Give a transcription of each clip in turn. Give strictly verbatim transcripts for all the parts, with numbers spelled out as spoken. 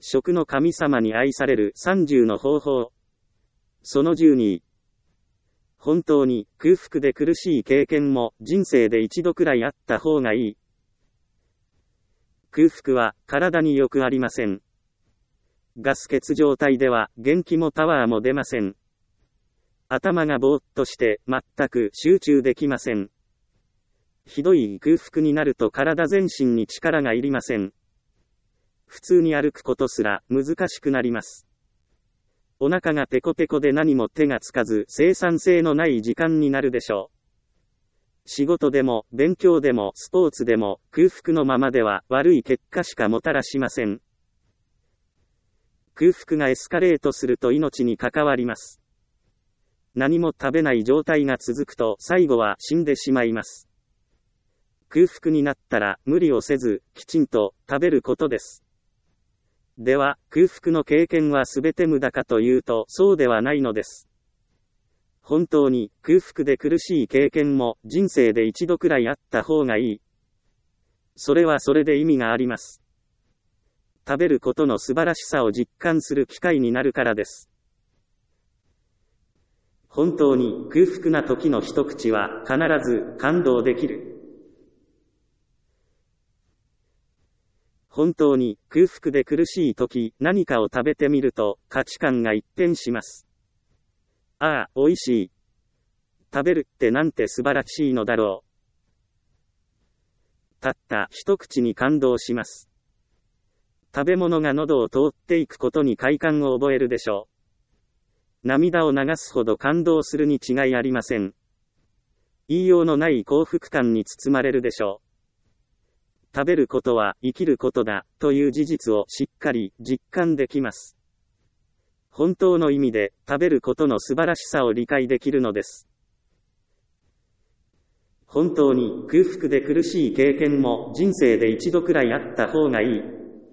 食の神様に愛されるさんじゅうの方法。そのじゅうに。本当に空腹で苦しい経験も人生で一度くらいあった方がいい。空腹は体によくありません。ガス欠状態では元気もパワーも出ません。頭がぼーっとして全く集中できません。ひどい空腹になると体全身に力がいりません。普通に歩くことすら難しくなります。お腹がペコペコで何も手がつかず生産性のない時間になるでしょう。仕事でも勉強でもスポーツでも空腹のままでは悪い結果しかもたらしません。空腹がエスカレートすると命に関わります。何も食べない状態が続くと最後は死んでしまいます。空腹になったら無理をせずきちんと食べることです。では、空腹の経験はすべて無駄かというとそうではないのです。本当に空腹で苦しい経験も人生で一度くらいあった方がいい。それはそれで意味があります。食べることの素晴らしさを実感する機会になるからです。本当に空腹な時の一口は必ず感動できる。本当に空腹で苦しい時、何かを食べてみると価値観が一変します。ああ、美味しい。食べるってなんて素晴らしいのだろう。たった一口に感動します。食べ物が喉を通っていくことに快感を覚えるでしょう。涙を流すほど感動するに違いありません。言いようのない幸福感に包まれるでしょう。食べることは生きることだという事実をしっかり実感できます。本当の意味で食べることの素晴らしさを理解できるのです。本当に空腹で苦しい経験も人生で一度くらいあった方がいい。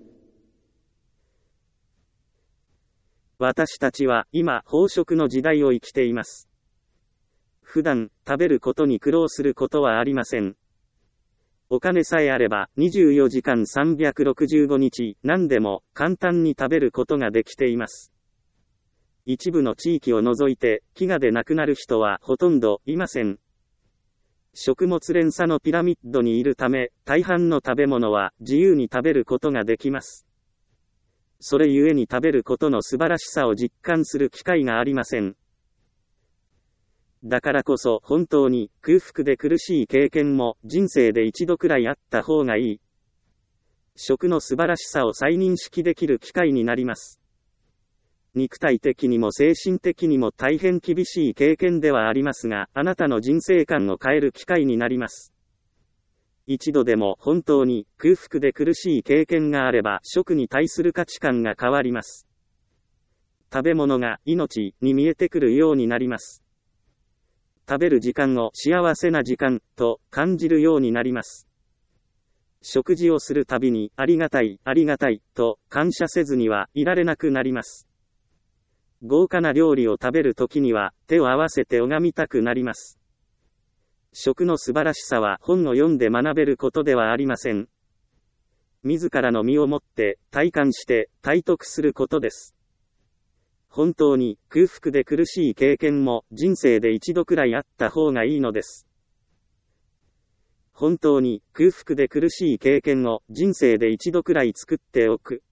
私たちは今飽食の時代を生きています。普段食べることに苦労することはありません。お金さえあればにじゅうよじかんさんびゃくろくじゅうごにち何でも簡単に食べることができています。一部の地域を除いて飢餓で亡くなる人はほとんどいません。食物連鎖のピラミッドにいるため、大半の食べ物は自由に食べることができます。それゆえに食べることの素晴らしさを実感する機会がありません。だからこそ本当に空腹で苦しい経験も人生で一度くらいあった方がいい。食の素晴らしさを再認識できる機会になります。肉体的にも精神的にも大変厳しい経験ではありますが、あなたの人生観を変える機会になります。一度でも本当に空腹で苦しい経験があれば、食に対する価値観が変わります。食べ物が命に見えてくるようになります。食べる時間を幸せな時間と感じるようになります。食事をするたびにありがたい、ありがたいと感謝せずにはいられなくなります。豪華な料理を食べるときには手を合わせて拝みたくなります。食の素晴らしさは本を読んで学べることではありません。自らの身をもって体感して体得することです。本当に空腹で苦しい経験も人生で一度くらいあった方がいいのです。本当に空腹で苦しい経験を人生で一度くらい作っておく。